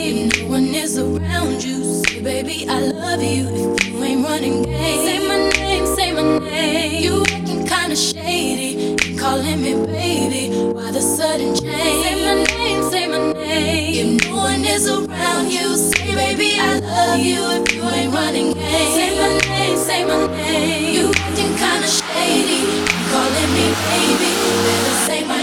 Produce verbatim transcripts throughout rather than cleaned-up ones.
babe. No one is around you. Say, baby, I love you. If you ain't running game, say my name, say my name. You acting kinda shady, and calling me baby. Why the sudden change? Say my name, say my name. If no one is around you, say, baby, I love you. If you ain't running game, say my name, say my name. You acting kinda shady, and calling me baby. Better say my name.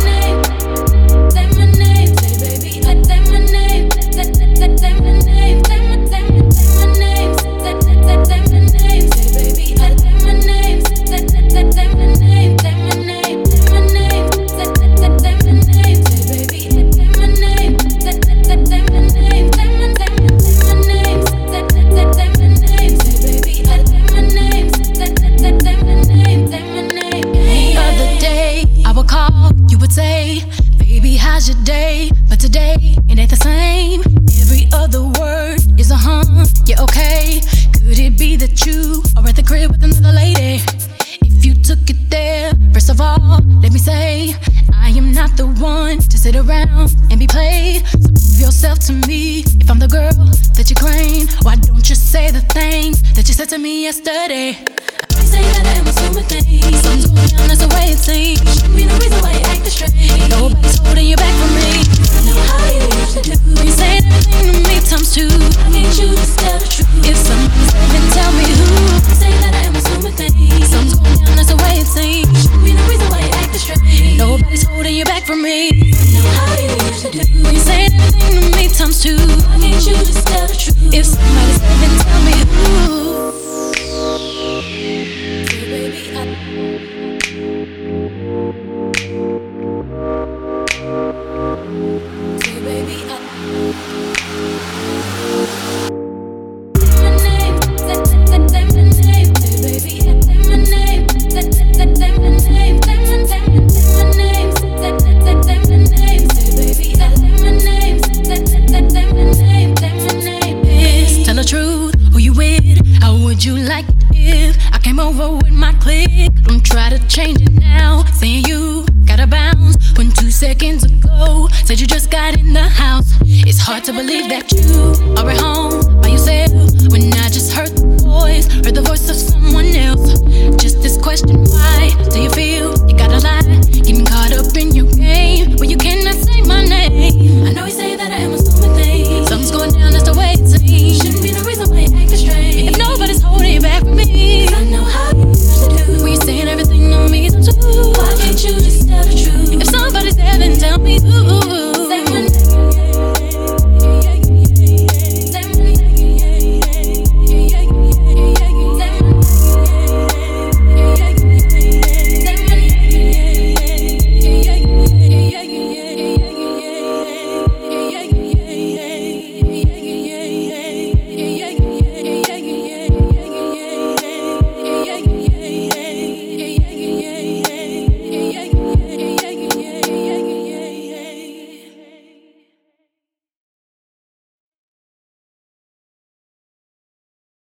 Sit around and be played. So prove yourself to me. If I'm the girl that you claim, why don't you say the things that you said to me yesterday? You say that I'm assuming things. Something's going down, that's the way it seems. Show me the reason why you acting strange. Nobody's holding you back from me. I know how you used to do. You say everything to me times two. I need you to tell the truth. If somebody's there, then tell me who. You say that I'm assuming things. Something's going down, that's the way it seems. Show me the reason why you acting strange. Nobody's holding you back from me. When you say everything to me times two, I need you to tell the truth. If somebody's there, then tell me who. Say, baby, I. Say, baby, I. Say my name, say, say, say, say my name. Say, baby, I. Say my name, say, say, say, say my name. Say my, say my, say my name. Say, say, say, say my name. Baby, I say my name, say, say, say, say my name, say my name. Yes, tell the truth, who you with? How would you like it if I came over with my clique? Don't try to change it now, saying you gotta bounce when two seconds ago said you just got in the house. It's hard to believe that you are at home by yourself when I just heard the voice, heard the voice of someone else. Just this question, why do you feel